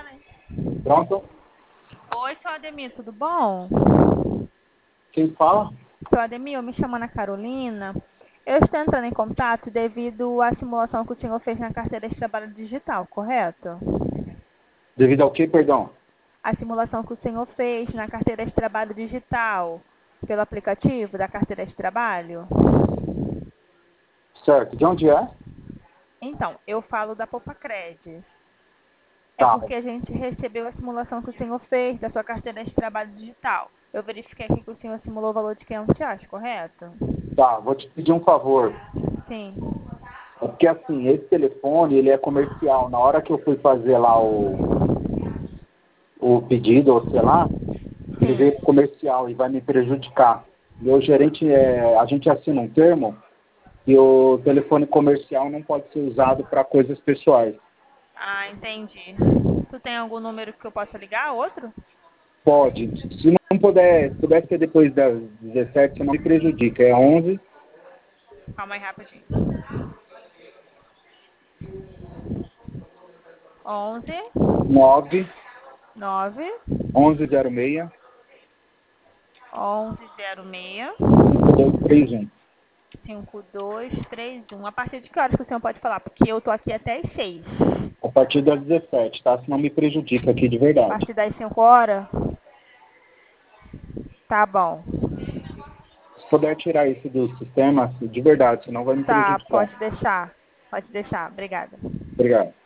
Pronto? Oi, seu Ademir, tudo bom? Quem fala? Seu Ademir, eu me chamo Ana Carolina. Eu estou entrando em contato devido à simulação que o senhor fez na carteira de trabalho digital, correto? Devido ao que, perdão? A simulação que o senhor fez na carteira de trabalho digital, pelo aplicativo da carteira de trabalho. Certo. De onde é? Então, eu falo da Poupacred. É Tá. porque a gente recebeu a simulação que o senhor fez da sua carteira de trabalho digital. Eu verifiquei aqui que o senhor simulou o valor de R$ 500, correto? Tá, vou te pedir um favor. Sim. É porque assim, esse telefone, ele é comercial. Na hora que eu fui fazer lá o pedido, ou sei lá, ele Sim. veio comercial e vai me prejudicar. E o gerente, a gente assina um termo e o telefone comercial não pode ser usado para coisas pessoais. Ah, entendi. Tu tem algum número que eu possa ligar? Outro? Pode. Se não puder, se puder ser depois das 17, você não me prejudica. É 11 Calma aí rapidinho. 11 9 9 11 06 11 06 5231. 5231. A partir de que horas que o senhor pode falar? Porque eu tô aqui até as 6. A partir das 17, tá? Senão me prejudica aqui de A verdade. partir das 5 horas? Tá bom. Se puder tirar isso do sistema, de verdade, senão vai me Tá, prejudicar. pode deixar. Pode deixar. Obrigada. Obrigado.